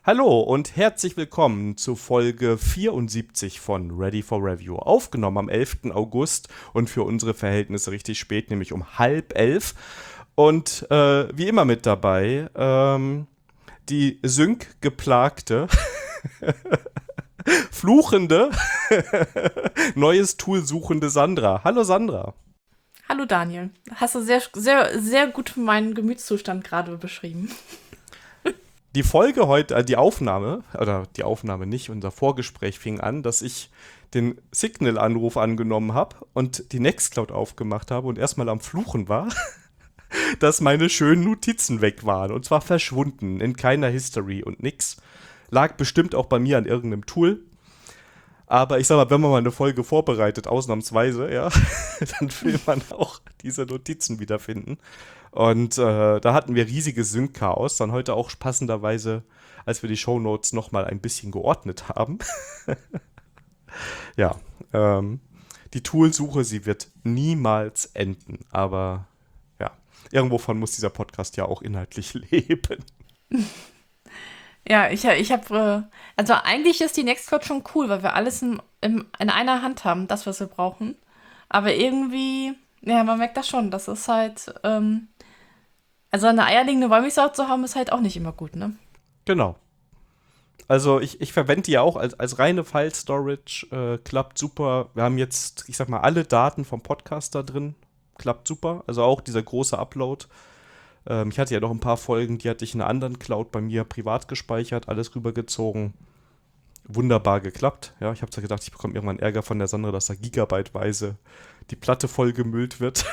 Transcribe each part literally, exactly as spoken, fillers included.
Hallo und herzlich willkommen zu Folge vierundsiebzig von Ready for Review. Aufgenommen am elften August und für unsere Verhältnisse richtig spät, nämlich um halb elf. Und äh, wie immer mit dabei ähm, die Sync-geplagte, fluchende, neues Tool suchende Sandra. Hallo Sandra. Hallo Daniel. Hast du sehr, sehr, sehr gut meinen Gemütszustand gerade beschrieben. Die Folge heute, äh, die Aufnahme, oder die Aufnahme nicht, unser Vorgespräch fing an, dass ich den Signal-Anruf angenommen habe und die Nextcloud aufgemacht habe und erstmal am Fluchen war, dass meine schönen Notizen weg waren. Und zwar verschwunden, in keiner History und nix. Lag bestimmt auch bei mir an irgendeinem Tool. Aber ich sag mal, wenn man mal eine Folge vorbereitet, ausnahmsweise, ja, dann will man auch diese Notizen wiederfinden. Und äh, da hatten wir riesiges Sync-Chaos. Dann heute auch passenderweise, als wir die Shownotes nochmal ein bisschen geordnet haben. ja, ähm, die Toolsuche, sie wird niemals enden. Aber ja, irgendwovon muss dieser Podcast ja auch inhaltlich leben. Ja, ich, ich habe, äh, also eigentlich ist die Nextcloud schon cool, weil wir alles in, in, in einer Hand haben, das, was wir brauchen. Aber irgendwie, ja, man merkt das schon, das ist halt, ähm, also eine eierlegende Wollmilchsau zu haben, ist halt auch nicht immer gut, ne? Genau. Also ich, ich verwende die ja auch als, als reine File-Storage, äh, klappt super. Wir haben jetzt, ich sag mal, alle Daten vom Podcast da drin, klappt super. Also auch dieser große Upload. Ähm, ich hatte ja noch ein paar Folgen, die hatte ich in einer anderen Cloud bei mir privat gespeichert, alles rübergezogen. Wunderbar geklappt. Ja, ich habe zwar gedacht, ich bekomme irgendwann Ärger von der Sandra, dass da gigabyteweise die Platte vollgemüllt wird.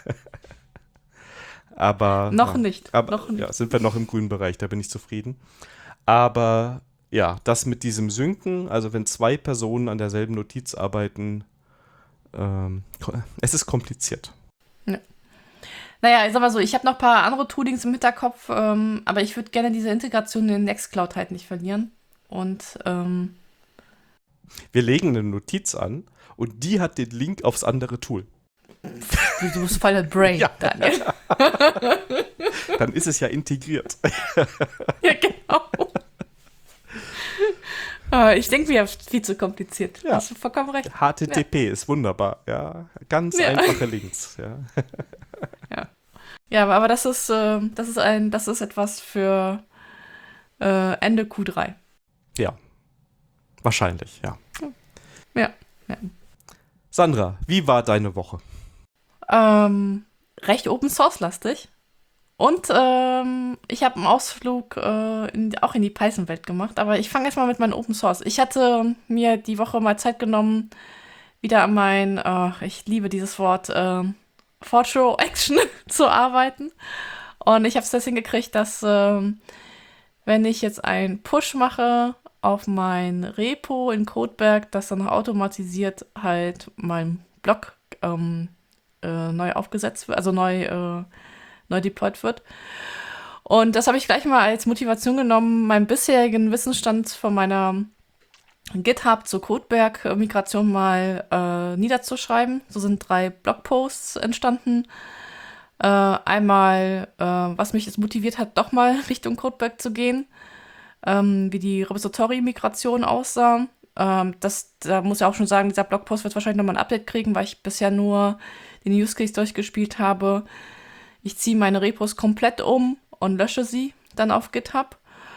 Aber Noch ja, nicht, aber, noch nicht. ja, sind wir noch im grünen Bereich, da bin ich zufrieden. Aber ja, das mit diesem Synken, also wenn zwei Personen an derselben Notiz arbeiten, ähm, es ist kompliziert. Ja. Naja, ich sag mal so, ich habe noch ein paar andere Toolings im Hinterkopf, ähm, aber ich würde gerne diese Integration in Nextcloud halt nicht verlieren. Und, ähm, Wir legen eine Notiz an und die hat den Link aufs andere Tool. du bist voll der Brain, Ja. Daniel. Dann ist es ja integriert. Ja, genau. Äh, Ich denke, wir haben viel zu kompliziert. Ja. Hast du vollkommen recht. H T T P ist wunderbar, ja. Ganz Ja. einfache Links, ja. Ja, ja, aber aber das ist, äh, das ist ein, das ist etwas für äh, Ende Q drei. Ja, wahrscheinlich, ja. Ja. ja. Sandra, wie war deine Woche? Ähm, recht Open Source lastig. Und ähm, ich habe einen Ausflug äh, in, auch in die Python-Welt gemacht. Aber ich fange jetzt mal mit meinem Open Source. Ich hatte mir die Woche mal Zeit genommen, wieder an mein, äh, ich liebe dieses Wort, äh, Fortro Action zu arbeiten. Und ich habe es das hingekriegt, dass ähm, wenn ich jetzt einen Push mache auf mein Repo in Codeberg, dass dann automatisiert halt mein Block ähm, äh, neu aufgesetzt wird, also neu, äh, neu deployed wird. Und das habe ich gleich mal als Motivation genommen, meinen bisherigen Wissensstand von meiner GitHub zur Codeberg-Migration mal äh, niederzuschreiben. So sind drei Blogposts entstanden. Äh, einmal, äh, was mich jetzt motiviert hat, doch mal Richtung Codeberg zu gehen, ähm, wie die Repository-Migration aussah. Ähm, das, da muss ich auch schon sagen, dieser Blogpost wird wahrscheinlich nochmal ein Update kriegen, weil ich bisher nur den Use Case durchgespielt habe. Ich ziehe meine Repos komplett um und lösche sie dann auf GitHub.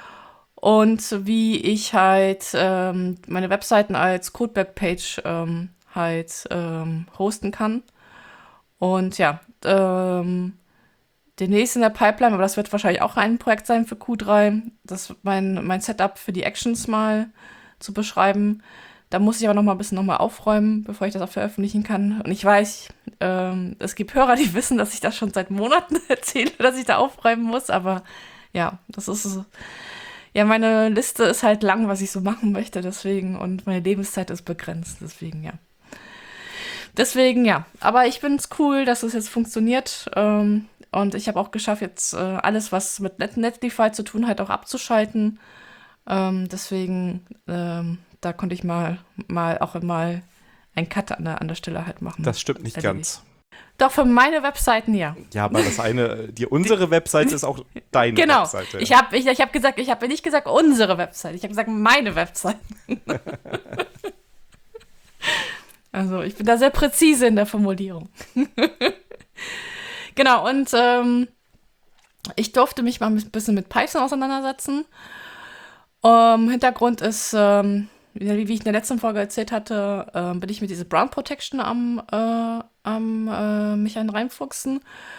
Und wie ich halt ähm, meine Webseiten als Codeberg-Page ähm, halt ähm, hosten kann. Und ja, ähm, demnächst in der Pipeline, aber das wird wahrscheinlich auch ein Projekt sein für Q drei, das mein, mein Setup für die Actions mal zu beschreiben. Da muss ich aber noch mal ein bisschen noch mal aufräumen, bevor ich das auch veröffentlichen kann. Und ich weiß, ähm, es gibt Hörer, die wissen, dass ich das schon seit Monaten erzähle, dass ich da aufräumen muss. Aber ja, das ist so. Ja, meine Liste ist halt lang, was ich so machen möchte, deswegen. Und meine Lebenszeit ist begrenzt, deswegen, ja. Deswegen, ja. Aber ich finde es cool, dass es jetzt funktioniert. Ähm, und ich habe auch geschafft, jetzt äh, alles, was mit Net Netlify zu tun hat, auch abzuschalten. Ähm, deswegen, ähm, da konnte ich mal, mal auch mal einen Cut an der, an der Stelle halt machen. Das stimmt nicht Erledigt. ganz. Doch für meine Webseiten ja. Ja, aber das eine, die, unsere Webseite ist auch deine Genau. Webseite. Ich habe ich, ich hab gesagt, ich habe nicht gesagt unsere Webseite, ich habe gesagt meine Webseite. Also ich bin da sehr präzise in der Formulierung. Genau, und ähm, ich durfte mich mal ein bisschen mit Python auseinandersetzen. Ähm, Hintergrund ist, ähm, wie, wie ich in der letzten Folge erzählt hatte, äh, bin ich mit dieser Brand Protection am, äh, am äh, mich ein reinfuchsen.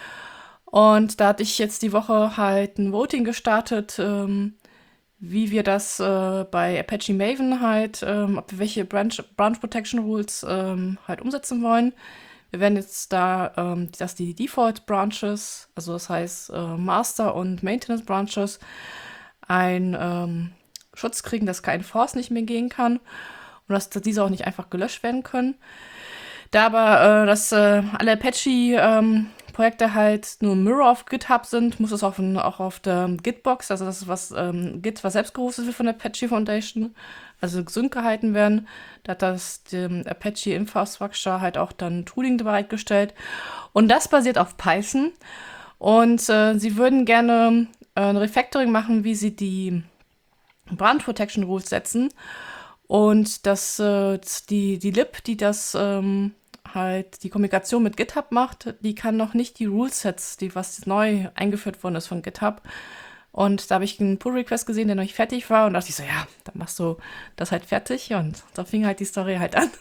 Und da hatte ich jetzt die Woche halt ein Voting gestartet, ähm, wie wir das äh, bei Apache Maven halt, ähm, ob wir welche Branch, Branch Protection Rules ähm, halt umsetzen wollen. Wir werden jetzt da, ähm, dass die Default Branches, also das heißt äh, Master und Maintenance Branches, ein ähm, Schutz kriegen, dass kein Force nicht mehr gehen kann und dass, dass diese auch nicht einfach gelöscht werden können. Da aber, äh, dass äh, alle Apache ähm, Projekte halt nur Mirror auf GitHub sind, muss es auf ein, auch auf der Gitbox, also das ist was ähm, Git, was selbst gehostet wird von der Apache Foundation, also gesund gehalten werden. Da hat das dem Apache Infrastructure halt auch dann Tooling bereitgestellt. Und das basiert auf Python. Und äh, sie würden gerne äh, ein Refactoring machen, wie sie die Brand Protection Rules setzen. Und das, äh, die, die Lib, die das ähm, halt die Kommunikation mit GitHub macht, die kann noch nicht die Rulesets, die was neu eingeführt worden ist von GitHub. Und da habe ich einen Pull-Request gesehen, der noch nicht fertig war. Und da dachte ich so, ja, dann machst du das halt fertig. Und da fing halt die Story halt an.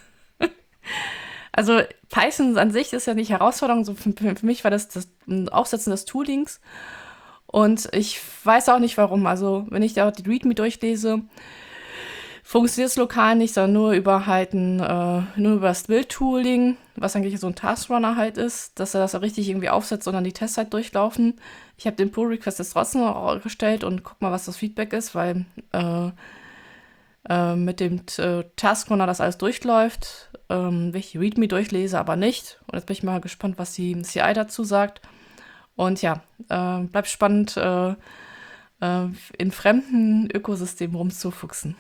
Also Python an sich ist ja nicht Herausforderung. So für, für mich war das das Aufsetzen des Toolings. Und ich weiß auch nicht, warum. Also wenn ich da die README durchlese, funktioniert es lokal nicht, sondern nur über halt ein, äh, nur über das Build-Tooling, was eigentlich so ein Taskrunner halt ist, dass er das auch richtig irgendwie aufsetzt und dann die Tests halt durchlaufen. Ich habe den Pull-Request jetzt trotzdem noch gestellt und guck mal, was das Feedback ist, weil äh, äh, mit dem äh, Taskrunner das alles durchläuft, ähm, wenn ich die README durchlese, aber nicht. Und jetzt bin ich mal gespannt, was die C I dazu sagt. Und ja, äh, bleibt spannend, äh, äh, in fremden Ökosystemen rumzufuchsen.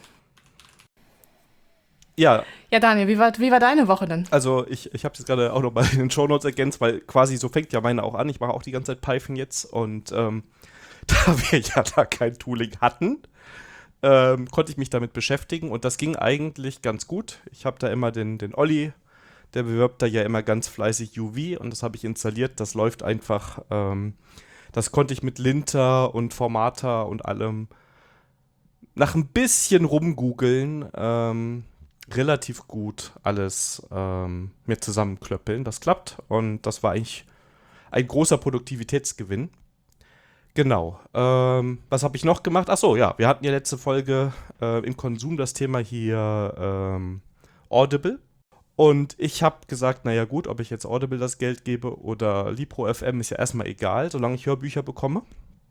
Ja. Ja, Daniel, wie war, wie war deine Woche denn? Also ich, ich habe es gerade auch noch mal in den Shownotes ergänzt, weil quasi so fängt ja meine auch an. Ich mache auch die ganze Zeit Python jetzt und ähm, da wir ja da kein Tooling hatten, ähm, konnte ich mich damit beschäftigen und das ging eigentlich ganz gut. Ich habe da immer den, den Olli, der bewirbt da ja immer ganz fleißig U V und das habe ich installiert. Das läuft einfach, ähm, das konnte ich mit Linter und Formater und allem nach ein bisschen rumgoogeln, ähm, relativ gut alles ähm, mir zusammenklöppeln. Das klappt und das war eigentlich ein großer Produktivitätsgewinn. Genau. Ähm, was habe ich noch gemacht? Achso, ja, wir hatten ja letzte Folge äh, im Konsum das Thema hier ähm, Audible. Und ich habe gesagt, naja gut, ob ich jetzt Audible das Geld gebe oder LiproFM ist ja erstmal egal, solange ich Hörbücher bekomme.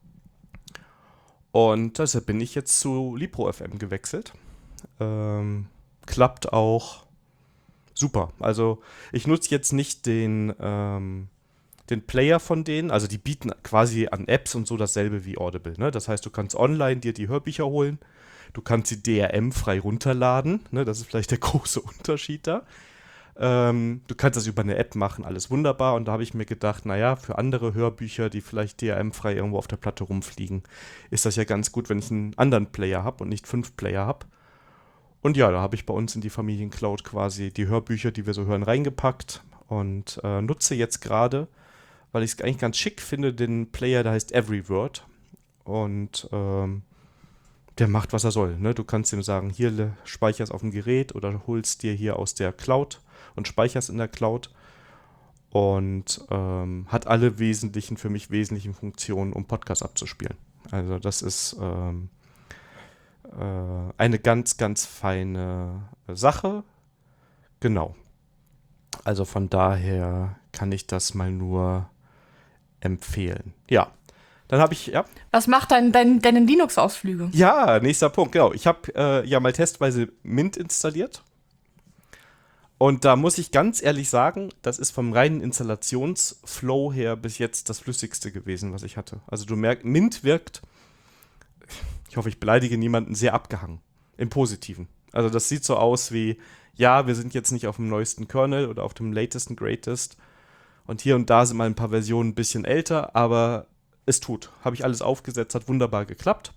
Und deshalb bin ich jetzt zu LiproFM gewechselt. Ähm, klappt auch super. Also ich nutze jetzt nicht den, ähm, den Player von denen. Also die bieten quasi an Apps und so dasselbe wie Audible. Ne? Das heißt, du kannst online dir die Hörbücher holen. Du kannst sie D R M-frei runterladen. Ne? Das ist vielleicht der große Unterschied da. Ähm, du kannst das über eine App machen, alles wunderbar. Und da habe ich mir gedacht, naja, für andere Hörbücher, die vielleicht D R M-frei irgendwo auf der Platte rumfliegen, ist das ja ganz gut, wenn ich einen anderen Player habe und nicht fünf Player habe. Und ja, da habe ich bei uns in die Familiencloud quasi die Hörbücher, die wir so hören, reingepackt und äh, nutze jetzt gerade, weil ich es eigentlich ganz schick finde, den Player, der heißt Everyword. Und ähm, der macht, was er soll. Ne? Du kannst ihm sagen, hier speicherst auf dem Gerät oder holst dir hier aus der Cloud und speicherst in der Cloud. Und ähm, hat alle wesentlichen, für mich wesentlichen Funktionen, um Podcasts abzuspielen. Also das ist ähm, äh, eine ganz, ganz feine Sache. Genau. Also von daher kann ich das mal nur empfehlen. Ja. Dann habe ich, ja. Was macht dein, dein, deine Linux-Ausflüge? Ja, nächster Punkt, genau. Ich habe äh, ja mal testweise Mint installiert. Und da muss ich ganz ehrlich sagen, das ist vom reinen Installationsflow her bis jetzt das flüssigste gewesen, was ich hatte. Also du merkst, Mint wirkt, ich hoffe, ich beleidige niemanden, sehr abgehangen. Im Positiven. Also das sieht so aus wie, ja, wir sind jetzt nicht auf dem neuesten Kernel oder auf dem latest and greatest. Und hier und da sind mal ein paar Versionen ein bisschen älter, aber es tut. Habe ich alles aufgesetzt, hat wunderbar geklappt.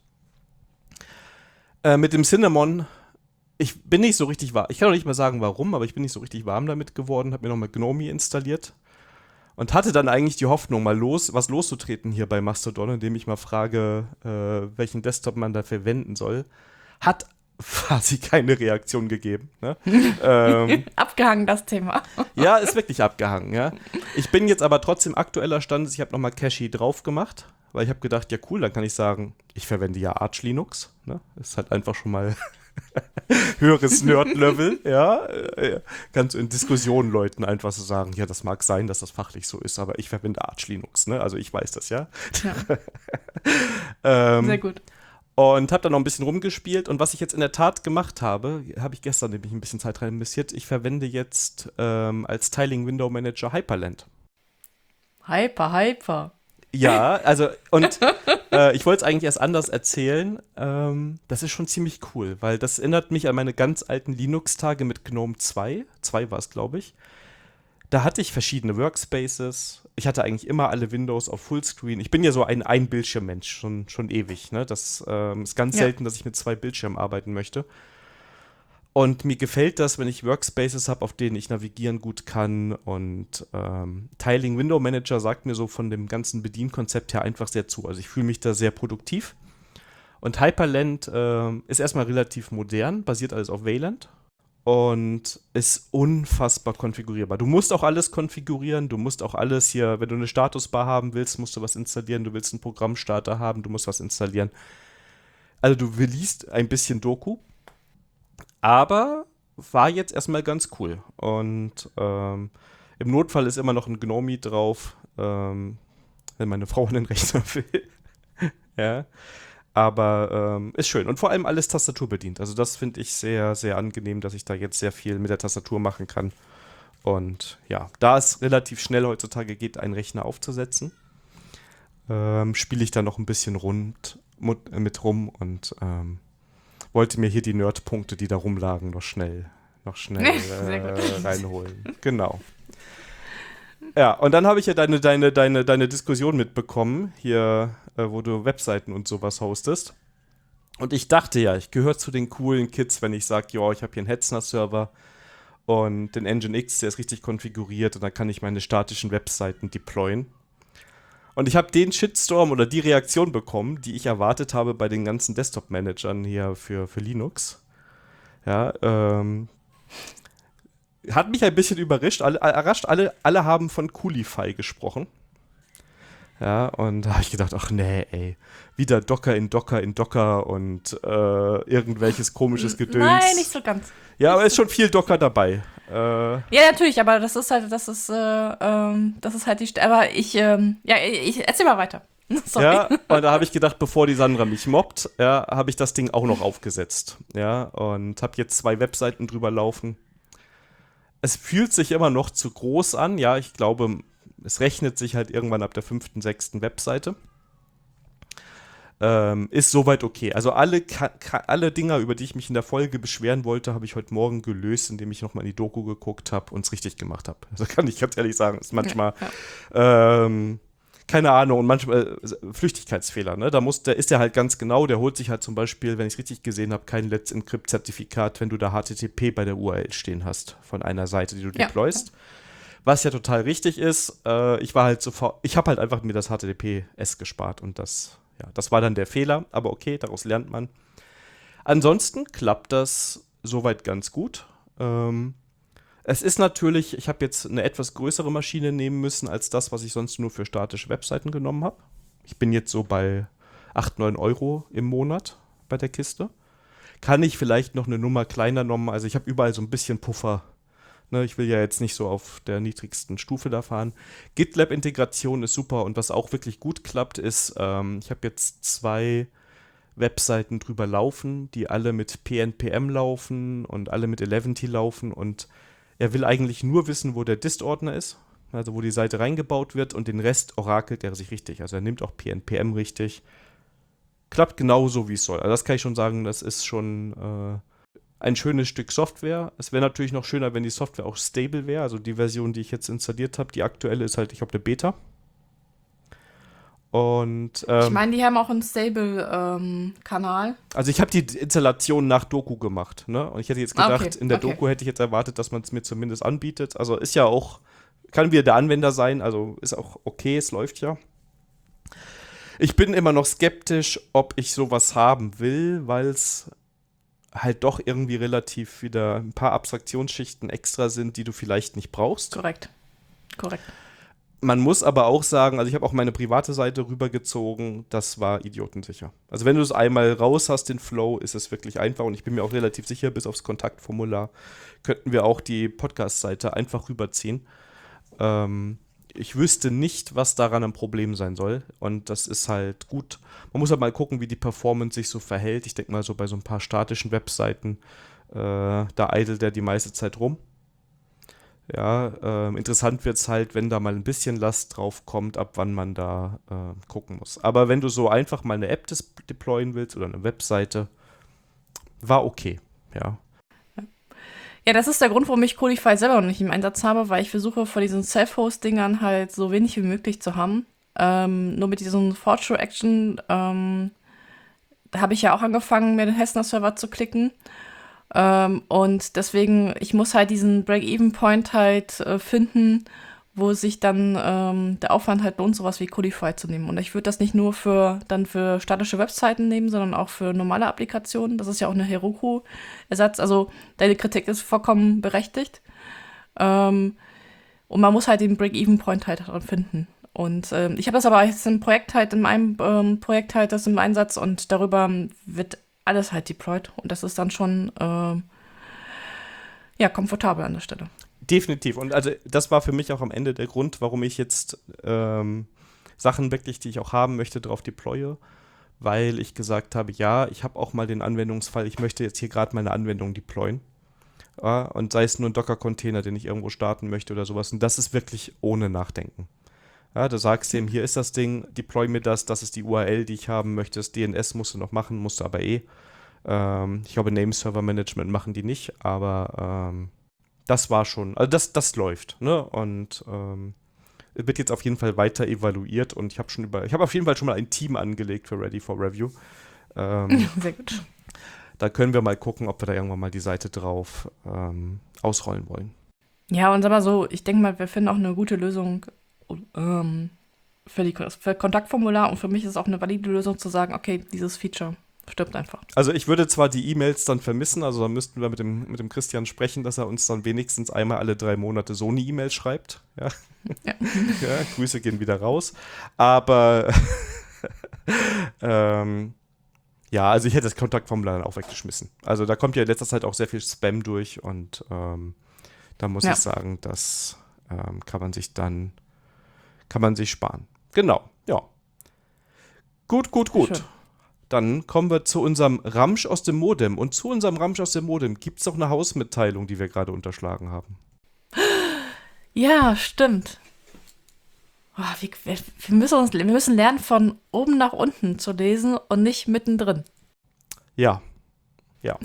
Äh, mit dem Cinnamon, ich bin nicht so richtig warm. Ich kann auch nicht mal sagen, warum, aber ich bin nicht so richtig warm damit geworden. Habe mir nochmal Gnome installiert und hatte dann eigentlich die Hoffnung, mal los, was loszutreten hier bei Mastodon, indem ich mal frage, äh, welchen Desktop man da verwenden soll. Hat quasi keine Reaktion gegeben. Ne? ähm, Abgehangen, das Thema. Ja, ist wirklich abgehangen, ja. Ich bin jetzt aber trotzdem aktueller Stand, ich habe nochmal Cachie drauf gemacht, weil ich habe gedacht, ja cool, dann kann ich sagen, ich verwende ja Arch Linux, ne? Ist halt einfach schon mal höheres Nerd-Level, ja. Kannst du in Diskussionen Leuten einfach so sagen, ja, das mag sein, dass das fachlich so ist, aber ich verwende Arch Linux, ne? Also ich weiß das, ja. Ja. ähm, Sehr gut. Und habe dann noch ein bisschen rumgespielt. Und was ich jetzt in der Tat gemacht habe, habe ich gestern nämlich ein bisschen Zeit rein investiert. Ich verwende jetzt ähm, als Tiling Window Manager Hyperland. Hyper, hyper. Ja, also und äh, ich wollte es eigentlich erst anders erzählen. Ähm, das ist schon ziemlich cool, weil das erinnert mich an meine ganz alten Linux-Tage mit GNOME zwei. zwei war es, glaube ich. Da hatte ich verschiedene Workspaces. Ich hatte eigentlich immer alle Windows auf Fullscreen. Ich bin ja so ein Ein-Bildschirm-Mensch, schon, schon ewig. Ne? Das ähm, ist ganz Ja. selten, dass ich mit zwei Bildschirmen arbeiten möchte. Und mir gefällt das, wenn ich Workspaces habe, auf denen ich navigieren gut kann. Und ähm, Tiling Window Manager sagt mir so von dem ganzen Bedienkonzept her einfach sehr zu. Also ich fühle mich da sehr produktiv. Und Hyperland ähm, ist erstmal relativ modern, basiert alles auf Wayland. Und ist unfassbar konfigurierbar. Du musst auch alles konfigurieren, du musst auch alles hier, wenn du eine Statusbar haben willst, musst du was installieren, du willst einen Programmstarter haben, du musst was installieren. Also du liest ein bisschen Doku, aber war jetzt erstmal ganz cool. Und ähm, im Notfall ist immer noch ein Gnome drauf, ähm, wenn meine Frau einen Rechner will. Ja. Aber ähm, ist schön. Und vor allem alles Tastatur bedient. Also das finde ich sehr, sehr angenehm, dass ich da jetzt sehr viel mit der Tastatur machen kann. Und ja, da es relativ schnell heutzutage geht, einen Rechner aufzusetzen, ähm, spiele ich da noch ein bisschen rund mit, mit rum und ähm, wollte mir hier die Nerdpunkte, die da rumlagen, noch schnell, noch schnell äh, reinholen. Genau. Ja, und dann habe ich ja deine, deine, deine, deine Diskussion mitbekommen, hier, äh, wo du Webseiten und sowas hostest. Und ich dachte ja, ich gehöre zu den coolen Kids, wenn ich sage, ja, ich habe hier einen Hetzner-Server und den Nginx, der ist richtig konfiguriert und dann kann ich meine statischen Webseiten deployen. Und ich habe den Shitstorm oder die Reaktion bekommen, die ich erwartet habe bei den ganzen Desktop-Managern hier für, für Linux. Ja, ähm... Hat mich ein bisschen überrascht. Alle, errascht. Alle, alle haben von Coolify gesprochen. Ja, und da habe ich gedacht, ach nee, ey. Wieder Docker in Docker in Docker und äh, irgendwelches komisches Gedöns. Nein, nicht so ganz. Ja, aber es ist schon viel Docker dabei. Äh, Ja, natürlich, aber das ist halt, das ist, äh, ähm, das ist halt die St aber ich, ähm, ja, ich erzähl mal weiter. Sorry. Ja, und da habe ich gedacht, bevor die Sandra mich mobbt, ja, habe ich das Ding auch noch aufgesetzt. Ja, und habe jetzt zwei Webseiten drüber laufen. Es fühlt sich immer noch zu groß an. Ja, ich glaube, es rechnet sich halt irgendwann ab der fünften, sechsten Webseite. Ähm, ist soweit okay. Also alle, ka- ka- alle Dinger, über die ich mich in der Folge beschweren wollte, habe ich heute Morgen gelöst, indem ich nochmal in die Doku geguckt habe und es richtig gemacht habe. Also kann ich ganz ehrlich sagen, ist manchmal, ja. ähm, keine Ahnung, und manchmal äh, Flüchtigkeitsfehler, ne? Da muss, der ist ja halt ganz genau, der holt sich halt zum Beispiel, wenn ich es richtig gesehen habe, kein Let's Encrypt-Zertifikat, wenn du da H T T P bei der U R L stehen hast von einer Seite, die du Ja. deployst. Was ja total richtig ist. Äh, ich war halt sofort, ich habe halt einfach mir das H T T P S gespart und das, ja, das war dann der Fehler, aber okay, daraus lernt man. Ansonsten klappt das soweit ganz gut. Ähm, Es ist natürlich, ich habe jetzt eine etwas größere Maschine nehmen müssen, als das, was ich sonst nur für statische Webseiten genommen habe. Ich bin jetzt so bei acht, neun Euro im Monat bei der Kiste. Kann ich vielleicht noch eine Nummer kleiner nehmen, also ich habe überall so ein bisschen Puffer. Ne, ich will ja jetzt nicht so auf der niedrigsten Stufe da fahren. GitLab-Integration ist super und was auch wirklich gut klappt, ist, ähm, ich habe jetzt zwei Webseiten drüber laufen, die alle mit P N P M laufen und alle mit Eleventy laufen und er will eigentlich nur wissen, wo der Dist-Ordner ist, also wo die Seite reingebaut wird und den Rest orakelt er sich richtig. Also er nimmt auch P N P M richtig. Klappt genauso, wie es soll. Also das kann ich schon sagen, das ist schon äh, ein schönes Stück Software. Es wäre natürlich noch schöner, wenn die Software auch stable wäre. Also die Version, die ich jetzt installiert habe, die aktuelle ist halt, ich habe eine Beta. Und ähm, Ich meine, die haben auch einen Stable-Kanal. also ich habe die Installation nach Doku gemacht, ne? Und ich hätte jetzt Ah, gedacht, okay, in der okay. Doku hätte ich jetzt erwartet, dass man es mir zumindest anbietet. Also ist ja auch, kann wieder der Anwender sein, also ist auch okay, es läuft ja. Ich bin immer noch skeptisch, ob ich sowas haben will, weil es halt doch irgendwie relativ wieder ein paar Abstraktionsschichten extra sind, die du vielleicht nicht brauchst. Korrekt. Korrekt. Man muss aber auch sagen, also ich habe auch meine private Seite rübergezogen, das war idiotensicher. Also wenn du es einmal raus hast, den Flow, ist es wirklich einfach und ich bin mir auch relativ sicher, bis aufs Kontaktformular könnten wir auch die Podcast-Seite einfach rüberziehen. Ähm, ich wüsste nicht, was daran ein Problem sein soll und das ist halt gut. Man muss halt mal gucken, wie die Performance sich so verhält. Ich denke mal so bei so ein paar statischen Webseiten, äh, da eidelt der die meiste Zeit rum. Ja, ähm, interessant wird es halt, wenn da mal ein bisschen Last drauf kommt, ab wann man da äh, gucken muss. Aber wenn du so einfach mal eine App des- deployen willst oder eine Webseite, war okay, ja. Ja, das ist der Grund, warum ich Codify selber noch nicht im Einsatz habe, weil ich versuche, von diesen Self-Host-Dingern halt so wenig wie möglich zu haben. Ähm, nur mit diesem Fortran Action ähm, habe ich ja auch angefangen, mir den Hessner-Server zu klicken. Ähm, und deswegen, ich muss halt diesen Break-Even-Point halt äh, finden, wo sich dann ähm, der Aufwand halt lohnt, sowas wie Codify zu nehmen. Und ich würde das nicht nur für dann für statische Webseiten nehmen, sondern auch für normale Applikationen. Das ist ja auch eine Heroku-Ersatz. Also deine Kritik ist vollkommen berechtigt. Ähm, und man muss halt den Break-Even-Point halt dran finden. Und ähm, ich habe das aber jetzt im Projekt halt, in meinem ähm, Projekt halt das im Einsatz und darüber wird alles halt deployed. Und das ist dann schon ähm, ja, komfortabel an der Stelle. Definitiv. Und also das war für mich auch am Ende der Grund, warum ich jetzt ähm, Sachen wirklich, die ich auch haben möchte, drauf deploye. Weil ich gesagt habe, ja, ich habe auch mal den Anwendungsfall, ich möchte jetzt hier gerade meine Anwendung deployen. Ja, und sei es nur ein Docker-Container, den ich irgendwo starten möchte oder sowas. Und das ist wirklich ohne Nachdenken. Ja, du sagst dem, hier ist das Ding, deploy mir das, das ist die U R L, die ich haben möchte. Das D N S musst du noch machen, musst du aber eh. Ähm, ich glaube, Name-Server-Management machen die nicht, aber ähm, das war schon, also das, das läuft, ne? Und ähm, wird jetzt auf jeden Fall weiter evaluiert und ich habe schon über, ich habe auf jeden Fall schon mal ein Team angelegt für Ready for Review. Ähm, Sehr gut. Da können wir mal gucken, ob wir da irgendwann mal die Seite drauf ähm, ausrollen wollen. Ja, und sag mal so, ich denke mal, wir finden auch eine gute Lösung ähm, für die für Kontaktformular und für mich ist es auch eine valide Lösung zu sagen, okay, dieses Feature stirbt einfach. Also ich würde zwar die E-Mails dann vermissen, also da müssten wir mit dem, mit dem Christian sprechen, dass er uns dann wenigstens einmal alle drei Monate so eine E-Mail schreibt. Ja. Ja. Ja, Grüße gehen wieder raus. Aber ähm, ja, also ich hätte das Kontaktformular dann auch weggeschmissen. Also da kommt ja in letzter Zeit auch sehr viel Spam durch und ähm, da muss Ja. ich sagen, das ähm, kann man sich dann, kann man sich sparen. Genau, ja. Gut, gut, gut. Schön. Dann kommen wir zu unserem Ramsch aus dem Modem. Und zu unserem Ramsch aus dem Modem gibt es noch eine Hausmitteilung, die wir gerade unterschlagen haben. Ja, stimmt. Oh, wir, wir, wir, müssen uns, wir müssen lernen, von oben nach unten zu lesen und nicht mittendrin. Ja, ja.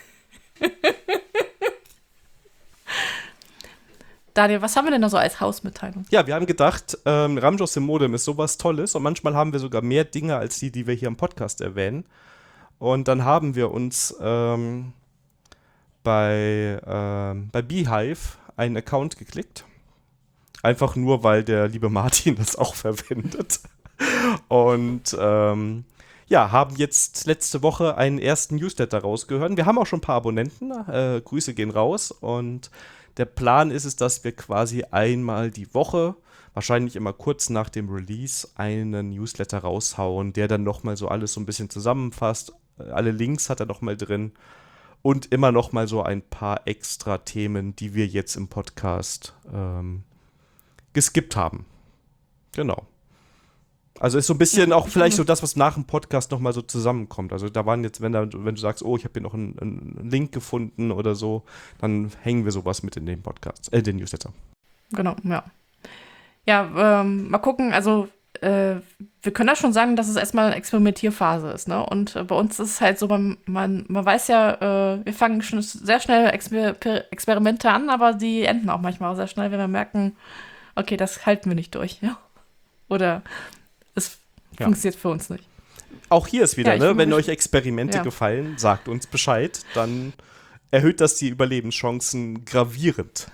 Daniel, was haben wir denn da so als Hausmitteilung? Ja, wir haben gedacht, ähm, Ramsch aus dem Modem ist sowas Tolles und manchmal haben wir sogar mehr Dinge als die, die wir hier im Podcast erwähnen. Und dann haben wir uns ähm, bei, ähm, bei Beehive einen Account geklickt. Einfach nur, weil der liebe Martin das auch verwendet. Und ähm, ja, haben jetzt letzte Woche einen ersten Newsletter rausgehört. Wir haben auch schon ein paar Abonnenten. Äh, Grüße gehen raus. Und der Plan ist es, dass wir quasi einmal die Woche, wahrscheinlich immer kurz nach dem Release, einen Newsletter raushauen, der dann nochmal so alles so ein bisschen zusammenfasst. Alle Links hat er nochmal drin. Und immer nochmal so ein paar extra Themen, die wir jetzt im Podcast ähm, geskippt haben. Genau. Also ist so ein bisschen Ja, auch vielleicht mhm. so das, was nach dem Podcast nochmal so zusammenkommt. Also da waren jetzt, wenn, da, wenn du sagst, oh, ich habe hier noch einen, einen Link gefunden oder so, dann hängen wir sowas mit in den Podcast, äh, den Newsletter. Genau, ja. Ja, ähm, mal gucken, also äh, wir können ja schon sagen, dass es erstmal eine Experimentierphase ist, ne? Und äh, bei uns ist es halt so, man, man, man weiß ja, äh, wir fangen schon sehr schnell Exper Per- Experimente an, aber die enden auch manchmal auch sehr schnell, wenn wir merken, okay, das halten wir nicht durch, ja? Oder es Ja. funktioniert für uns nicht. Auch hier ist wieder, Ja, ich ne? bin Wenn mal euch Experimente Ja. gefallen, sagt uns Bescheid, dann erhöht das die Überlebenschancen gravierend.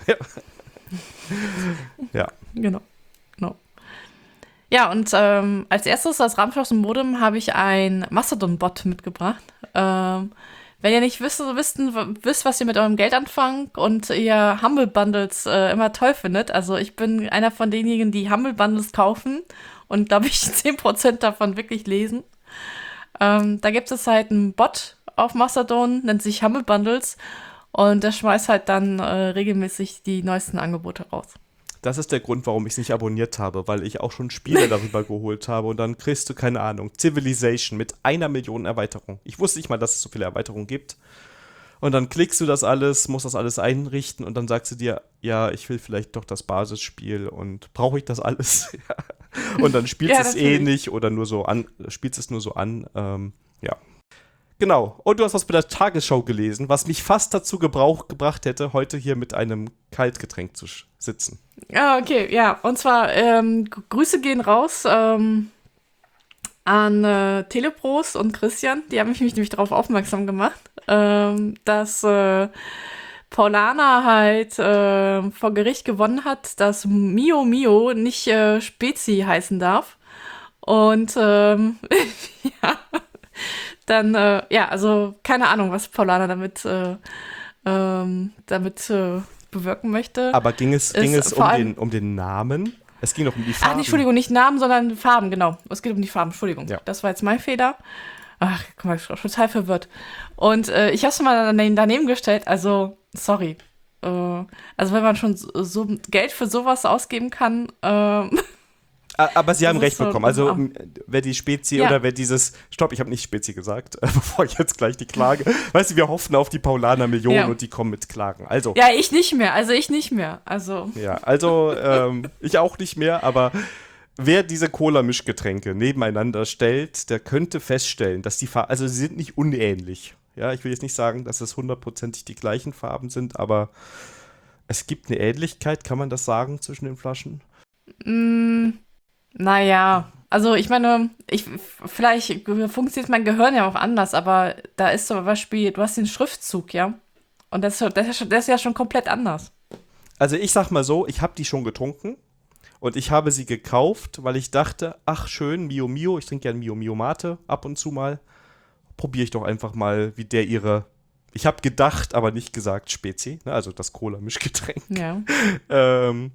Ja. Genau, genau. Ja, und ähm, als erstes als Raumschloss und Modem habe ich ein Mastodon-Bot mitgebracht. Ähm, wenn ihr nicht wisst, wissen, wisst, was ihr mit eurem Geld anfangt und ihr Humble Bundles äh, immer toll findet, also ich bin einer von denjenigen, die Humble Bundles kaufen und, glaube ich, zehn Prozent davon wirklich lesen. Ähm, da gibt es halt einen Bot auf Mastodon, nennt sich Humble Bundles und der schmeißt halt dann äh, regelmäßig die neuesten Angebote raus. Das ist der Grund, warum ich es nicht abonniert habe, weil ich auch schon Spiele darüber geholt habe und dann kriegst du, keine Ahnung, Civilization mit einer Million Erweiterung. Ich wusste nicht mal, dass es so viele Erweiterungen gibt. Und dann klickst du das alles, musst das alles einrichten und dann sagst du dir, ja, ich will vielleicht doch das Basisspiel und brauche ich das alles? Und dann spielst Ja, es eh natürlich. nicht oder nur so an, spielst es nur so an. Ähm, ja. Genau. Und du hast was bei der Tagesschau gelesen, was mich fast dazu Gebrauch gebracht hätte, heute hier mit einem Kaltgetränk zu sch- sitzen. Ja, okay, ja. Und zwar, ähm, G- Grüße gehen raus ähm, an äh, Telepros und Christian. Die haben mich, mich nämlich darauf aufmerksam gemacht, ähm, dass äh, Paulana halt äh, vor Gericht gewonnen hat, dass Mio Mio nicht äh, Spezi heißen darf. Und ähm, ja, dann, äh, ja, also keine Ahnung, was Paulana damit, äh, ähm, damit äh, bewirken möchte. Aber ging es, ging Ist es vor um allem- den, um den Namen? Es ging doch um die Ach, Farben. nicht, Entschuldigung, nicht Namen, sondern Farben, genau. Es geht um die Farben, Entschuldigung. Ja. Das war jetzt mein Fehler. Ach, guck mal, ich bin total verwirrt. Und äh, ich habe es mal daneben, daneben gestellt, also, sorry. Äh, also, wenn man schon so, so Geld für sowas ausgeben kann, ähm, A- Aber sie haben Das recht ist so- bekommen. Also, ah. m, wer die Spezi Ja. oder wer dieses. Stopp, ich habe nicht Spezi gesagt, bevor ich jetzt gleich die Klage. Weißt du, wir hoffen auf die Paulaner-Millionen Ja. und die kommen mit Klagen. Also, ja, ich nicht mehr, also ich nicht mehr. Also, ja, also, ähm, ich auch nicht mehr, aber wer diese Cola-Mischgetränke nebeneinander stellt, der könnte feststellen, dass die Farben. Also, sie sind nicht unähnlich. Ja, ich will jetzt nicht sagen, dass es hundertprozentig die gleichen Farben sind, aber es gibt eine Ähnlichkeit, kann man das sagen, zwischen den Flaschen? mh, naja, also ich meine, ich, vielleicht funktioniert mein Gehirn ja auch anders, aber da ist zum Beispiel, du hast den Schriftzug, ja? Und das, ist schon- das, ist schon- das ist ja schon komplett anders. Also ich sag mal so, ich habe die schon getrunken und ich habe sie gekauft, weil ich dachte, ach schön, Mio Mio, ich trinke ja Mio Mio Mate ab und zu mal. Probiere ich doch einfach mal, wie der ihre, ich habe gedacht, aber nicht gesagt Spezi, ne, also das Cola-Mischgetränk. Ja. Ähm,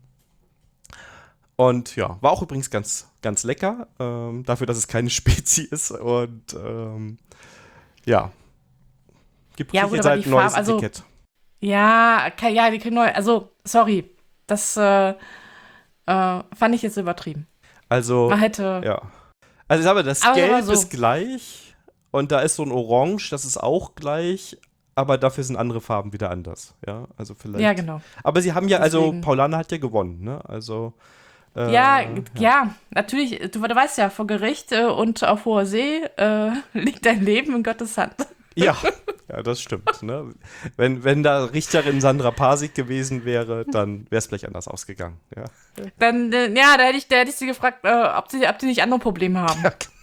und ja, war auch übrigens ganz, ganz lecker, ähm, dafür, dass es keine Spezi ist und ähm, ja. Gibt Ja, krieg gut, jetzt aber halt die ein neues Farbe- also- Etikett. Ja, ke- ja, die kriegen neu. Also, sorry. Das äh, äh, fand ich jetzt übertrieben. Also, Man hätte. ja. Also ich sage, das Aber Gelb aber so. ist gleich und da ist so ein Orange, das ist auch gleich, aber dafür sind andere Farben wieder anders. Ja, also vielleicht. Ja, genau. Aber sie haben ja, also Deswegen. Paulana hat ja gewonnen, ne? Also. Äh, Ja, ja, natürlich. Du, du weißt ja, vor Gericht äh, und auf hoher See äh, liegt dein Leben in Gottes Hand. Ja, ja, das stimmt. Ne? Wenn, wenn da Richterin Sandra Pasik gewesen wäre, dann wäre es vielleicht anders ausgegangen. Ja. Dann, äh, ja, da hätte ich, da hätte ich sie gefragt, äh, ob, sie, ob sie nicht andere Probleme haben.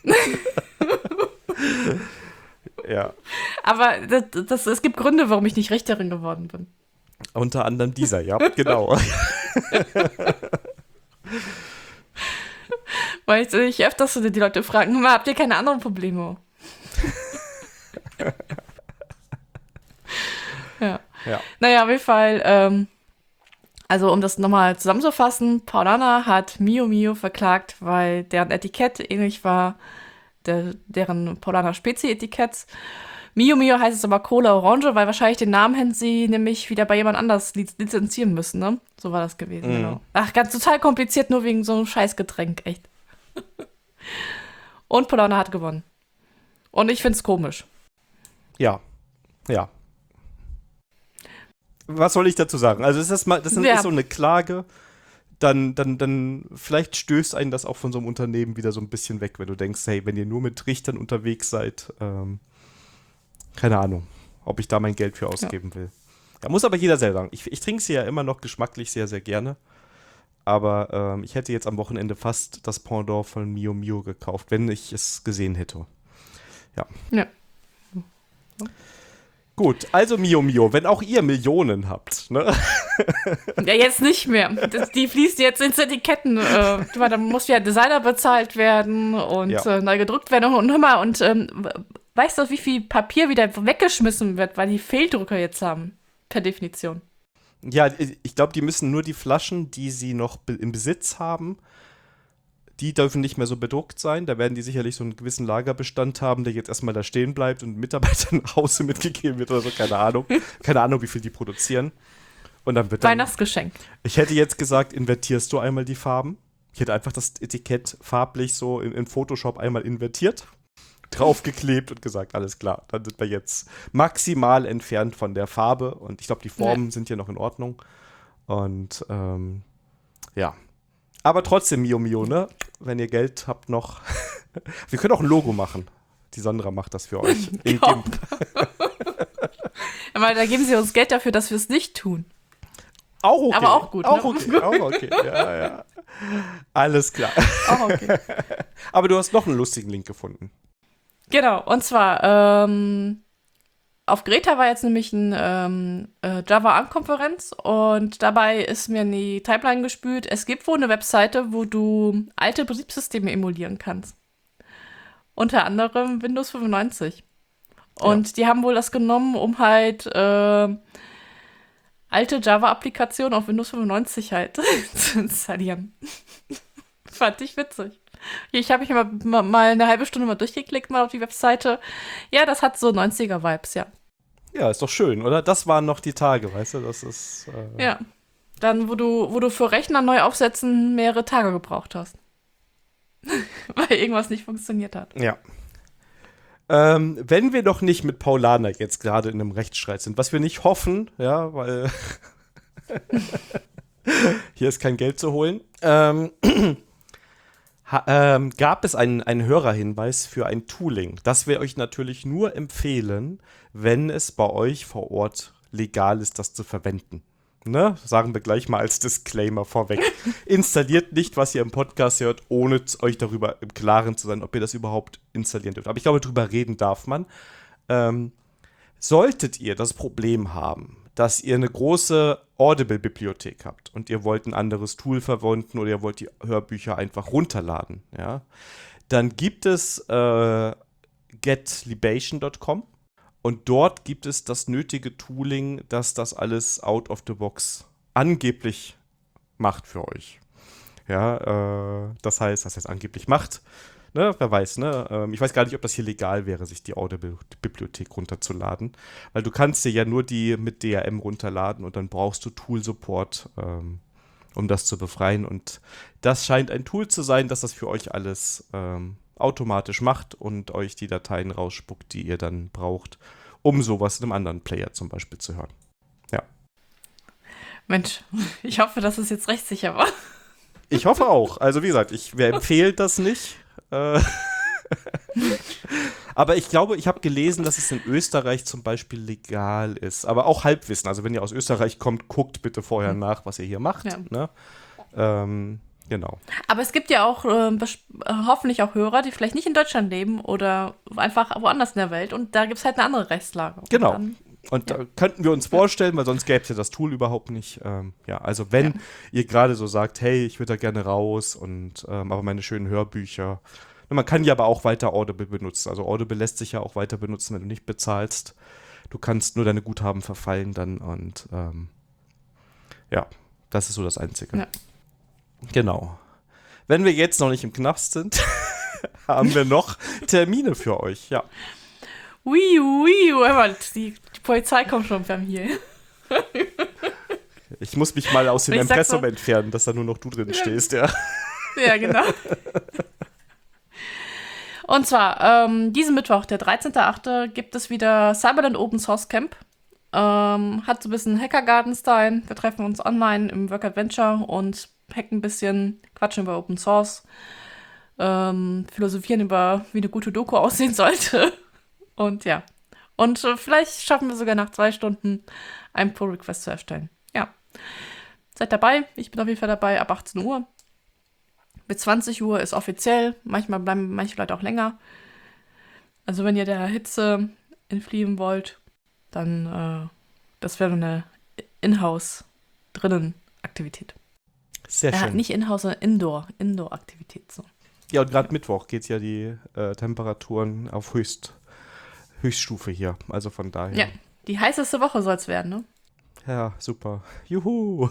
Ja. Aber das, das, es gibt Gründe, warum ich nicht Richterin geworden bin. Unter anderem dieser, ja, genau. Weil ich, ich öfters so die Leute fragen, "Hör mal, habt ihr keine anderen Probleme?" ja. Ja. Naja, auf jeden Fall, ähm, also um das nochmal zusammenzufassen, Paulana hat Mio Mio verklagt, weil deren Etikett ähnlich war der, deren Paulana Spezi-Etikett. Mio Mio heißt es aber Cola Orange, weil wahrscheinlich den Namen hätten sie nämlich wieder bei jemand anders liz lizenzieren müssen, ne? So war das gewesen, Mhm. genau. Ach, ganz total kompliziert, nur wegen so einem Scheißgetränk, echt. Und Paulana hat gewonnen. Und ich find's komisch. Ja, ja. Was soll ich dazu sagen? Also, es ist, mal, das ist Ja. so eine Klage. dann, dann, dann vielleicht stößt einen das auch von so einem Unternehmen wieder so ein bisschen weg, wenn du denkst, hey, wenn ihr nur mit Trichtern unterwegs seid, ähm, keine Ahnung, ob ich da mein Geld für ausgeben ja. will. Da muss aber jeder selber sagen. Ich, ich trinke sie ja immer noch geschmacklich sehr, sehr gerne. Aber ähm, ich hätte jetzt am Wochenende fast das Pendant von Mio Mio gekauft, wenn ich es gesehen hätte. Ja. Ja. Gut, also Mio Mio, wenn auch ihr Millionen habt, ne? Ja, jetzt nicht mehr. Das, die fließt jetzt ins Etiketten. Äh, da muss ja Designer bezahlt werden und ja. äh, neu gedruckt werden. Und hör mal, und ähm, weißt du, wie viel Papier wieder weggeschmissen wird, weil die Fehldrucker jetzt haben? Per Definition. Ja, ich glaube, die müssen nur die Flaschen, die sie noch be- im Besitz haben, die dürfen nicht mehr so bedruckt sein. Da werden die sicherlich so einen gewissen Lagerbestand haben, der jetzt erstmal da stehen bleibt und Mitarbeitern nach Hause mitgegeben wird oder so. Keine Ahnung. Keine Ahnung, wie viel die produzieren. Und dann wird dann, Weihnachtsgeschenk. Ich hätte jetzt gesagt, invertierst du einmal die Farben. Ich hätte einfach das Etikett farblich so in, in Photoshop einmal invertiert, draufgeklebt und gesagt, alles klar, dann sind wir jetzt maximal entfernt von der Farbe. Und ich glaube, die Formen ja. sind ja noch in Ordnung. Und ähm, ja. Aber trotzdem, Mio Mio, ne? Wenn ihr Geld habt noch. Wir können auch ein Logo machen. Die Sandra macht das für euch. In GIMP. Aber da geben sie uns Geld dafür, dass wir es nicht tun. Auch okay. Aber auch gut. Auch ne? okay, auch okay. Ja, ja. Alles klar. Auch okay. Aber du hast noch einen lustigen Link gefunden. Genau, und zwar ähm, auf Greta war jetzt nämlich eine ähm, äh, Java-Arm-Konferenz und dabei ist mir in die Timeline gespült, es gibt wohl eine Webseite, wo du alte Betriebssysteme emulieren kannst. Unter anderem Windows fünfundneunzig. Und ja. die haben wohl das genommen, um halt äh, alte Java-Applikationen auf Windows fünfundneunzig halt zu installieren. Fand ich witzig. Ich habe mich mal, mal eine halbe Stunde mal durchgeklickt, mal auf die Webseite. Ja, das hat so neunziger-Vibes, ja. Ja, ist doch schön, oder? Das waren noch die Tage, weißt du? Das ist. Äh ja. Dann, wo du, wo du für Rechner neu aufsetzen mehrere Tage gebraucht hast. Weil irgendwas nicht funktioniert hat. Ja. Ähm, wenn wir doch nicht mit Paulaner jetzt gerade in einem Rechtsstreit sind, was wir nicht hoffen, ja, weil hier ist kein Geld zu holen, ähm, ha, ähm, gab es einen, einen Hörerhinweis für ein Tooling. Das wir euch natürlich nur empfehlen, wenn es bei euch vor Ort legal ist, das zu verwenden. Ne? Sagen wir gleich mal als Disclaimer vorweg. Installiert nicht, was ihr im Podcast hört, ohne euch darüber im Klaren zu sein, ob ihr das überhaupt installieren dürft. Aber ich glaube, drüber reden darf man. Ähm, solltet ihr das Problem haben, dass ihr eine große Audible-Bibliothek habt und ihr wollt ein anderes Tool verwenden oder ihr wollt die Hörbücher einfach runterladen, ja, dann gibt es äh, get libation dot com. Und dort gibt es das nötige Tooling, das das alles out of the box angeblich macht für euch. Ja, äh, das heißt, das heißt angeblich macht, ne, wer weiß, ne, ähm, ich weiß gar nicht, ob das hier legal wäre, sich die Audible-Bibliothek runterzuladen, weil du kannst dir ja nur die mit D R M runterladen und dann brauchst du Tool-Support, ähm, um das zu befreien und das scheint ein Tool zu sein, das das für euch alles ähm, automatisch macht und euch die Dateien rausspuckt, die ihr dann braucht, um sowas in einem anderen Player zum Beispiel zu hören. Ja. Mensch, ich hoffe, dass es jetzt rechtssicher war. Ich hoffe auch. Also wie gesagt, ich empfehle das nicht. Äh Aber ich glaube, ich habe gelesen, dass es in Österreich zum Beispiel legal ist. Aber auch Halbwissen. Also wenn ihr aus Österreich kommt, guckt bitte vorher nach, was ihr hier macht. Ja. Ne? Ähm, Genau. Aber es gibt ja auch äh, hoffentlich auch Hörer, die vielleicht nicht in Deutschland leben oder einfach woanders in der Welt und da gibt es halt eine andere Rechtslage. Und genau. Dann, und ja. da könnten wir uns vorstellen, weil sonst gäbe es ja das Tool überhaupt nicht. Ähm, ja, also wenn ja. ihr gerade so sagt, hey, ich würde da gerne raus und ähm, aber meine schönen Hörbücher. Man kann ja aber auch weiter Audible benutzen. Also Audible lässt sich ja auch weiter benutzen, wenn du nicht bezahlst. Du kannst nur deine Guthaben verfallen dann und ähm, ja, das ist so das Einzige. Ja. Genau. Wenn wir jetzt noch nicht im Knast sind, haben wir noch Termine für euch, ja. Ui, ui, ui, die, die Polizei kommt schon beim hier. Ich muss mich mal aus dem Impressum so, entfernen, dass da nur noch du drin ja. stehst, ja. Ja, genau. Und zwar, ähm, diesen Mittwoch, der dreizehnter achte gibt es wieder Cyberland Open Source Camp. Ähm, hat so ein bisschen Hackergarten-Style. Wir treffen uns online im Work Adventure und hacken ein bisschen, quatschen über Open Source, ähm, philosophieren über, wie eine gute Doku aussehen sollte. Und ja. Und äh, vielleicht schaffen wir sogar nach zwei Stunden einen Pull-Request zu erstellen. Ja. Seid dabei. Ich bin auf jeden Fall dabei ab achtzehn Uhr. Bis zwanzig Uhr ist offiziell. Manchmal bleiben manche Leute auch länger. Also wenn ihr der Hitze entfliehen wollt, dann äh, das wäre eine Inhouse drinnen Aktivität. Sehr Ja, schön. nicht Inhouse, sondern Indoor. Indoor-Aktivität. So. Ja, und gerade Mittwoch geht ja die äh, Temperaturen auf Höchst, Höchststufe hier. Also von daher. Ja, die heißeste Woche soll es werden, ne? Ja, super. Juhu.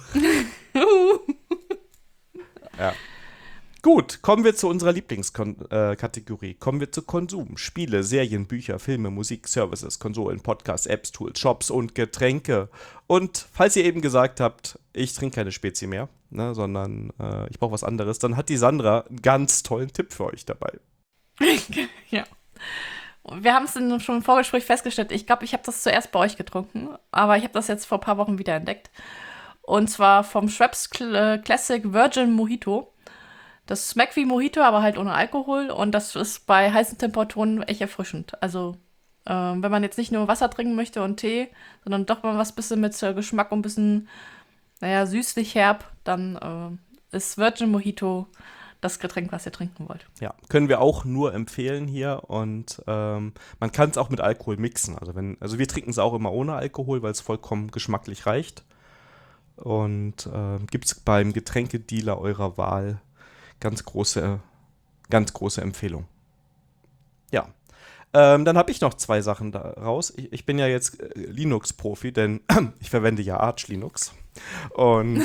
Ja. Gut, kommen wir zu unserer Lieblingskategorie. Kommen wir zu Konsum. Spiele, Serien, Bücher, Filme, Musik, Services, Konsolen, Podcasts, Apps, Tools, Shops und Getränke. Und falls ihr eben gesagt habt, ich trinke keine Spezi mehr, ne, sondern äh, ich brauche was anderes, dann hat die Sandra einen ganz tollen Tipp für euch dabei. Ja. Wir haben es schon im Vorgespräch festgestellt. Ich glaube, ich habe das zuerst bei euch getrunken, aber ich habe das jetzt vor ein paar Wochen wieder entdeckt. Und zwar vom Schweppes Classic Virgin Mojito. Das schmeckt wie Mojito, aber halt ohne Alkohol. Und das ist bei heißen Temperaturen echt erfrischend. Also, ähm, wenn man jetzt nicht nur Wasser trinken möchte und Tee, sondern doch mal was bisschen mit äh, Geschmack und ein bisschen, naja, süßlich herb, dann äh, ist Virgin Mojito das Getränk, was ihr trinken wollt. Ja, können wir auch nur empfehlen hier. Und ähm, man kann es auch mit Alkohol mixen. Also, wenn, also wir trinken es auch immer ohne Alkohol, weil es vollkommen geschmacklich reicht. Und äh, gibt es beim Getränkedealer eurer Wahl ganz große, ganz große Empfehlung. Ja, ähm, dann habe ich noch zwei Sachen daraus. Ich, ich bin ja jetzt äh, Linux-Profi, denn ich verwende ja Arch Linux. Und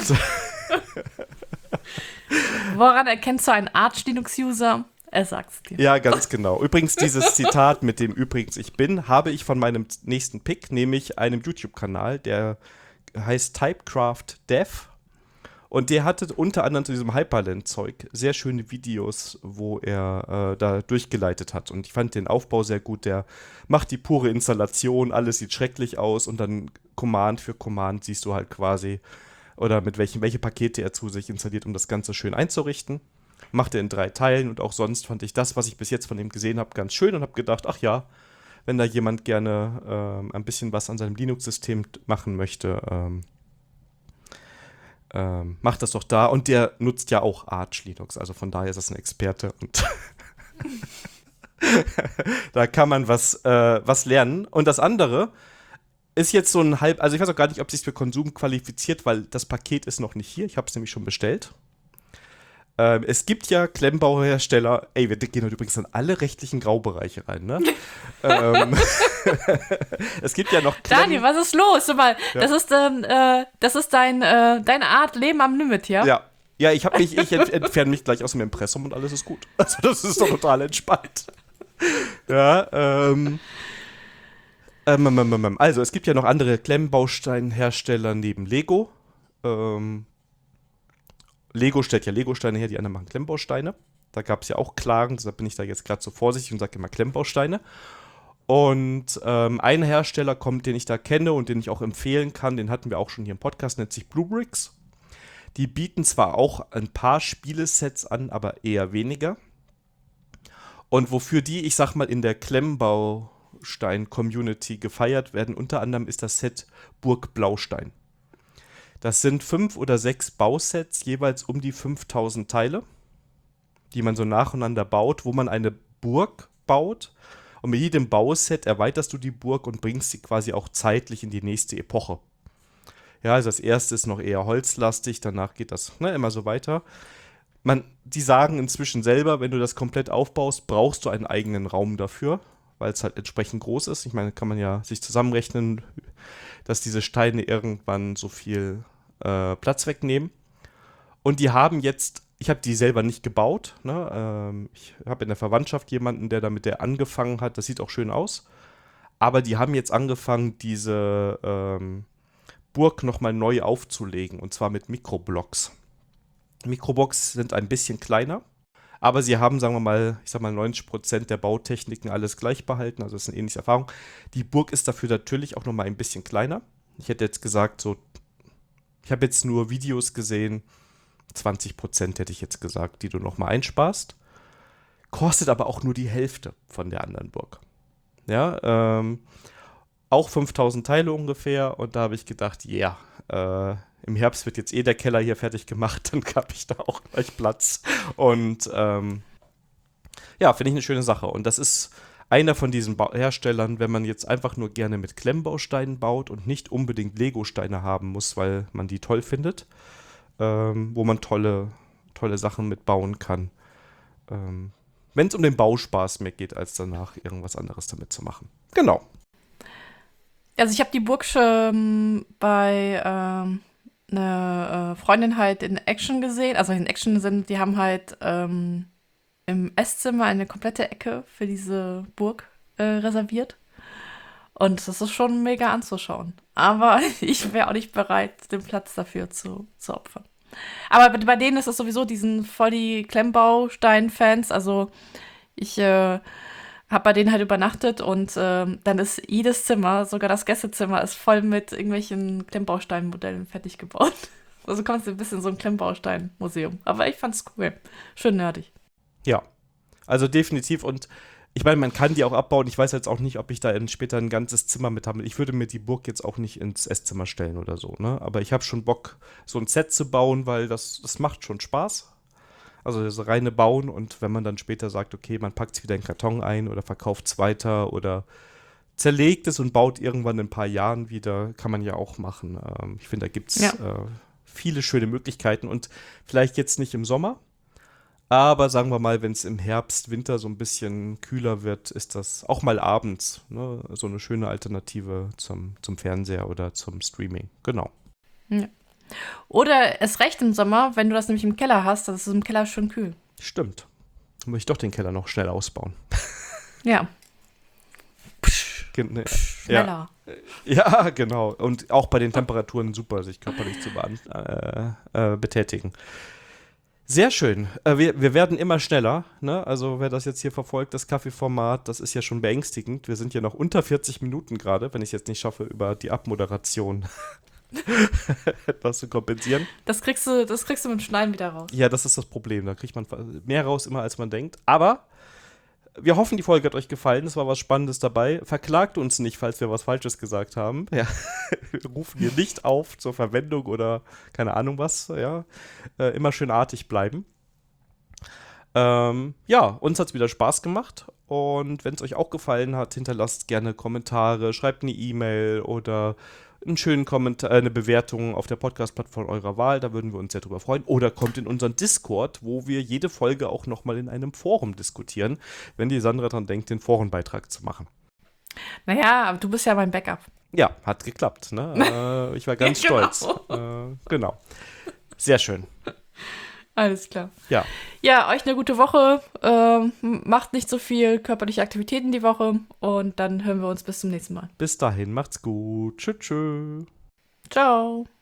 Woran erkennst du einen Arch-Linux-User? Er sagt's dir. ja, ganz genau. Übrigens, dieses Zitat mit dem Übrigens ich bin, habe ich von meinem nächsten Pick, nämlich einem YouTube-Kanal, der heißt Typecraft Dev. Und der hatte unter anderem zu diesem Hyperland-Zeug sehr schöne Videos, wo er äh, da durchgeleitet hat. Und ich fand den Aufbau sehr gut. Der macht die pure Installation, alles sieht schrecklich aus und dann Command für Command siehst du halt quasi, oder mit welchen, welche Pakete er zu sich installiert, um das Ganze schön einzurichten. Macht er in drei Teilen und auch sonst fand ich das, was ich bis jetzt von ihm gesehen habe, ganz schön und habe gedacht, ach ja, wenn da jemand gerne ähm, ein bisschen was an seinem Linux-System machen möchte, ähm, Ähm, macht das doch da. Und der nutzt ja auch Arch Linux. Also von daher ist das ein Experte. Und da kann man was, äh, was lernen. Und das andere ist jetzt so ein halb, also ich weiß auch gar nicht, ob es sich für Konsum qualifiziert, weil das Paket ist noch nicht hier. Ich habe es nämlich schon bestellt. Ähm, es gibt ja Klemmbauhersteller, ey, wir gehen heute übrigens in alle rechtlichen Graubereiche rein, ne? ähm, es gibt ja noch Klemm... Daniel, was ist los? Sag mal, Ja. das ist, ähm, äh, das ist dein, äh, deine Art Leben am Limit, ja? Ja, ja ich, hab mich, ich ent entferne mich gleich aus dem Impressum und alles ist gut. Also das ist doch total entspannt. Ja, ähm, ähm, ähm, ähm, ähm. Also es gibt ja noch andere Klemmbausteinhersteller neben Lego. Ähm, Lego stellt ja Lego-Steine her, die anderen machen Klemmbausteine. Da gab es ja auch Klagen, deshalb bin ich da jetzt gerade so vorsichtig und sage immer Klemmbausteine. Und ähm, ein Hersteller kommt, den ich da kenne und den ich auch empfehlen kann, den hatten wir auch schon hier im Podcast, nennt sich Bluebricks. Die bieten zwar auch ein paar Spielesets an, aber eher weniger. Und wofür die, ich sag mal, in der Klemmbaustein-Community gefeiert werden, unter anderem ist das Set Burg Blaustein. Das sind fünf oder sechs Bausets, jeweils um die fünftausend Teile, die man so nacheinander baut, wo man eine Burg baut. Und mit jedem Bauset erweiterst du die Burg und bringst sie quasi auch zeitlich in die nächste Epoche. Ja, also das erste ist noch eher holzlastig, danach geht das ne, immer so weiter. Man, die sagen inzwischen selber, wenn du das komplett aufbaust, brauchst du einen eigenen Raum dafür, weil es halt entsprechend groß ist. Ich meine, kann man ja sich zusammenrechnen, dass diese Steine irgendwann so viel äh, Platz wegnehmen. Und die haben jetzt, ich habe die selber nicht gebaut, ne? ähm, ich habe in der Verwandtschaft jemanden, der damit der angefangen hat, das sieht auch schön aus, aber die haben jetzt angefangen, diese ähm, Burg nochmal neu aufzulegen, und zwar mit Mikroblocks. Mikroblocks sind ein bisschen kleiner, aber sie haben, sagen wir mal, ich sag mal neunzig Prozent der Bautechniken alles gleich behalten, also das ist eine ähnliche Erfahrung. Die Burg ist dafür natürlich auch nochmal ein bisschen kleiner. Ich hätte jetzt gesagt, so, ich habe jetzt nur Videos gesehen, zwanzig Prozent hätte ich jetzt gesagt, die du nochmal einsparst. Kostet aber auch nur die Hälfte von der anderen Burg. Ja, ähm, auch fünftausend Teile ungefähr. Und da habe ich gedacht, ja, yeah, äh, im Herbst wird jetzt eh der Keller hier fertig gemacht, dann habe ich da auch gleich Platz. Und ähm, ja, finde ich eine schöne Sache. Und das ist einer von diesen ba- Herstellern, wenn man jetzt einfach nur gerne mit Klemmbausteinen baut und nicht unbedingt Lego-Steine haben muss, weil man die toll findet, ähm, wo man tolle, tolle Sachen mitbauen kann. Ähm, wenn es um den Bauspaß mehr geht, als danach irgendwas anderes damit zu machen. Genau. Also ich habe die Burg schon bei ähm, einer äh, Freundin halt in Action gesehen. Also in Action sind, die haben halt ähm, im Esszimmer eine komplette Ecke für diese Burg äh, reserviert. Und das ist schon mega anzuschauen. Aber ich wäre auch nicht bereit, den Platz dafür zu, zu opfern. Aber bei, bei denen ist es sowieso, die sind voll die Klemmbaustein-Fans. Also ich äh, habe bei denen halt übernachtet und ähm, dann ist jedes Zimmer, sogar das Gästezimmer, ist voll mit irgendwelchen Klemmbaustein-Modellen fertig gebaut. Also kommst du ein bisschen so ein Klemmbaustein-Museum. Aber ich fand's cool. Schön nerdig. Ja, also definitiv. Und ich meine, man kann die auch abbauen. Ich weiß jetzt auch nicht, ob ich da in, später ein ganzes Zimmer mit habe. Ich würde mir die Burg jetzt auch nicht ins Esszimmer stellen oder so, ne? Aber ich habe schon Bock, so ein Set zu bauen, weil das, das macht schon Spaß. Also das reine Bauen und wenn man dann später sagt, okay, man packt es wieder in Karton ein oder verkauft es weiter oder zerlegt es und baut irgendwann in ein paar Jahren wieder, kann man ja auch machen. Ähm, ich finde, da gibt es Ja. äh, viele schöne Möglichkeiten und vielleicht jetzt nicht im Sommer, aber sagen wir mal, wenn es im Herbst, Winter so ein bisschen kühler wird, ist das auch mal abends, ne, so eine schöne Alternative zum, zum Fernseher oder zum Streaming. Genau. Ja. Oder es reicht im Sommer, wenn du das nämlich im Keller hast, das ist im Keller schön kühl. Stimmt. Dann muss ich doch den Keller noch schnell ausbauen. Ja. Psch, Gen- ne, schneller. Ja, genau. Und auch bei den Temperaturen super, sich körperlich zu bean- äh, äh, betätigen. Sehr schön. Äh, wir, wir werden immer schneller. Ne? Also wer das jetzt hier verfolgt, das Kaffeeformat, das ist ja schon beängstigend. Wir sind ja noch unter vierzig Minuten gerade, wenn ich es jetzt nicht schaffe, über die Abmoderation etwas zu kompensieren. Das kriegst du, das kriegst du mit dem Schneiden wieder raus. Ja, das ist das Problem. Da kriegt man mehr raus immer, als man denkt. Aber wir hoffen, die Folge hat euch gefallen. Es war was Spannendes dabei. Verklagt uns nicht, falls wir was Falsches gesagt haben. Ja. Wir rufen hier nicht auf zur Verwendung oder keine Ahnung was. Ja. Äh, immer schön artig bleiben. Ähm, ja, uns hat es wieder Spaß gemacht. Und wenn es euch auch gefallen hat, hinterlasst gerne Kommentare, schreibt eine E-Mail oder einen schönen Kommentar, eine Bewertung auf der Podcast-Plattform eurer Wahl, da würden wir uns sehr drüber freuen. Oder kommt in unseren Discord, wo wir jede Folge auch nochmal in einem Forum diskutieren, wenn die Sandra dran denkt, den Forenbeitrag zu machen. Naja, aber du bist ja mein Backup. Ja, hat geklappt. Ne? äh, ich war ganz Ja, genau. stolz. Äh, genau. Sehr schön. Alles klar. Ja, Ja, euch eine gute Woche. Ähm, macht nicht so viel körperliche Aktivitäten die Woche. Und dann hören wir uns bis zum nächsten Mal. bis dahin, macht's gut. Tschüss. Tschüss. Ciao.